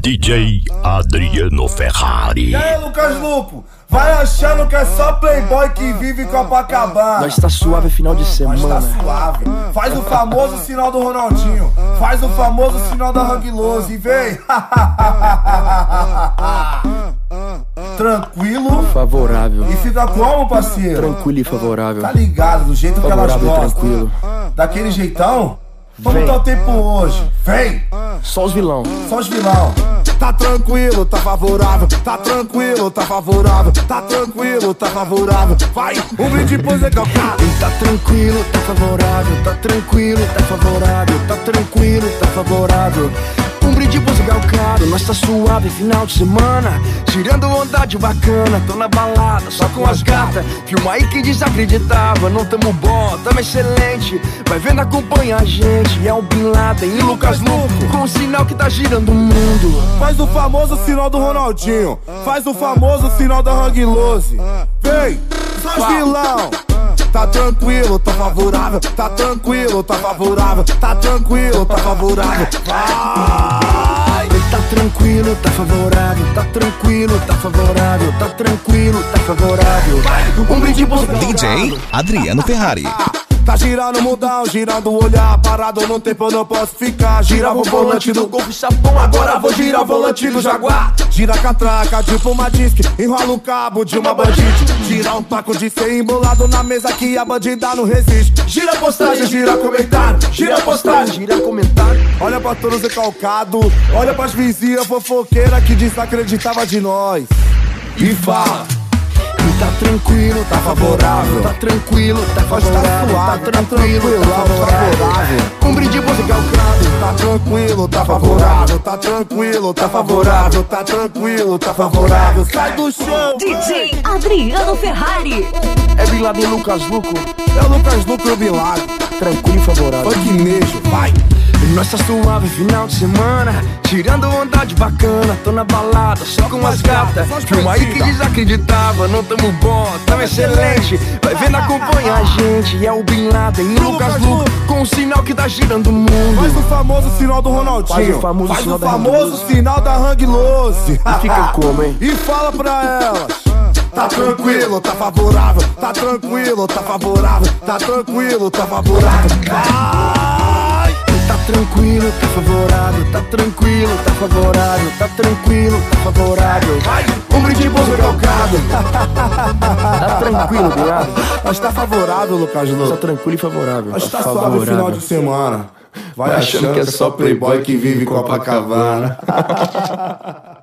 DJ Adriano Ferrari. E aí, Lucas Lupo? Vai achando que é só playboy que vive em Copacabana. Nós tá suave final de semana. Nós tá suave. Faz o famoso sinal do Ronaldinho. Faz o famoso sinal da Hang Loose e vem. Tranquilo, favorável. E fica como, parceiro? Tranquilo e favorável. Tá ligado, do jeito favorável que elas gostam. Tranquilo. Daquele jeitão? Como Vem. tá o tempo hoje? Vem! Só os vilão. Só os vilão. Tá tranquilo, tá favorável. Tá tranquilo, tá favorável. Tá tranquilo, tá favorável. Vai, um brinde pro Zé Calcado. Tá tranquilo, tá favorável. Tá tranquilo, tá favorável. Tá tranquilo, tá favorável. Um brinde pro Zé Calcado. Nós tá suave final de semana, tirando onda de bacana. Tô na balada, só com as gatas. Filma aí quem desacreditava. Não tamo bom, tamo excelente. Vai vendo, acompanha a gente. É o Bin Laden e Lucas Lupo, com o sinal que tá girando o mundo. Faz o famoso sinal do Ronaldinho. Faz o famoso sinal da Hang Loose. Vem, só vilão. Tá tranquilo, tá favorável. Tá tranquilo, tá favorável. Tá tranquilo, tá favorável. Vai! Tá tranquilo, tá favorável. Tá tranquilo, tá favorável. Tá tranquilo, tá favorável. Um brinde pro DJ Adriano Ferrari. Tá girando o mundão, girando o olhar. Parado no tempo eu não posso ficar. Girava o volante do Golf Chapão, agora vou girar o volante do Jaguar. Gira a catraca de uma disque, enrola o cabo de uma bandite. Gira um taco de ser embolado na mesa que a bandida não resiste. Gira a postagem, gira comentário. Gira a postagem, gira comentário. Olha pra todos recalcado, olha pras vizinhas fofoqueiras que desacreditava de nós. E fala. Tá tranquilo, tá favorável. Tá tranquilo, tá favorável. Tá tranquilo, tá favorável. Um brinde pro Zé Calcado. Tá tranquilo, tá favorável. Tá tranquilo, tá favorável. Tá tranquilo, tá favorável. Sai do chão. DJ Adriano Ferrari. É Bin Laden e Lucas Lupo. É o Lucas Lupo e o Bin Laden. Tranquilo e favorável. Funk Nejo, vai. Nós tá suave final de semana, tirando onda de bacana. Tô na balada, só com as gatas. Filma aí que desacreditava. Não tamo bom, tamo excelente. Vai vendo, acompanha a gente. É o Bin Laden e Lucas Lupo, com o sinal que tá girando o mundo. Faz o famoso sinal do Ronaldinho. Faz o famoso sinal da Hang Loose. E fica como, hein? E fala pra elas. Tá tranquilo, tá favorável. Tá tranquilo, tá favorável. Tá tranquilo, tá favorável. Vai! Tá tranquilo, tá favorável. Tá tranquilo, tá favorável. Tá tranquilo, tá favorável. Um brinde pro Zé Calcado. Tá tranquilo, viado. Mas tá favorável, Lucas Lupo. Tá tranquilo e favorável. Mas tá suave final de semana. Vai achando que é só playboy que vive em Copacabana.